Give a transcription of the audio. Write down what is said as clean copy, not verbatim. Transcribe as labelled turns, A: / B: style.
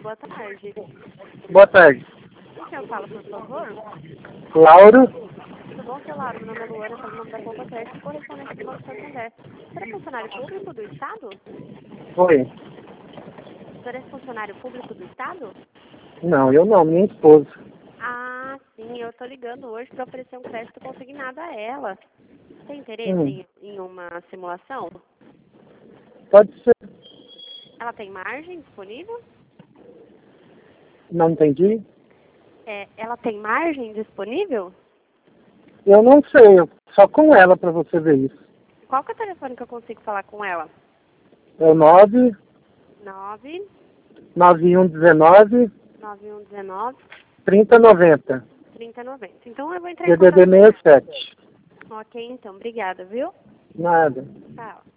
A: boa tarde.
B: Boa tarde.
A: O senhor fala, por favor?
B: Lauro?
A: Tudo bom, seu Lauro? Meu nome é Luana, pelo nome da Poupa Crédito, correspondente do Banco Santander. O senhor é funcionário público do Estado?
B: Oi.
A: O senhor é funcionário público do Estado?
B: Não, eu não, minha esposa.
A: Ah, sim, eu tô ligando hoje para oferecer um crédito consignado a ela. Tem interesse em uma simulação?
B: Pode ser.
A: Ela tem margem disponível?
B: Não entendi?
A: Ela tem margem disponível?
B: Eu não sei, só com ela para você ver isso.
A: Qual que é o telefone que eu consigo falar com ela?
B: É o
A: 9
B: 9119
A: 9119
B: 3090.
A: 3090. Então eu vou entrar em
B: DDD
A: contato com ela.
B: 67.
A: Ok, então. Obrigada, viu?
B: Nada.
A: Tchau.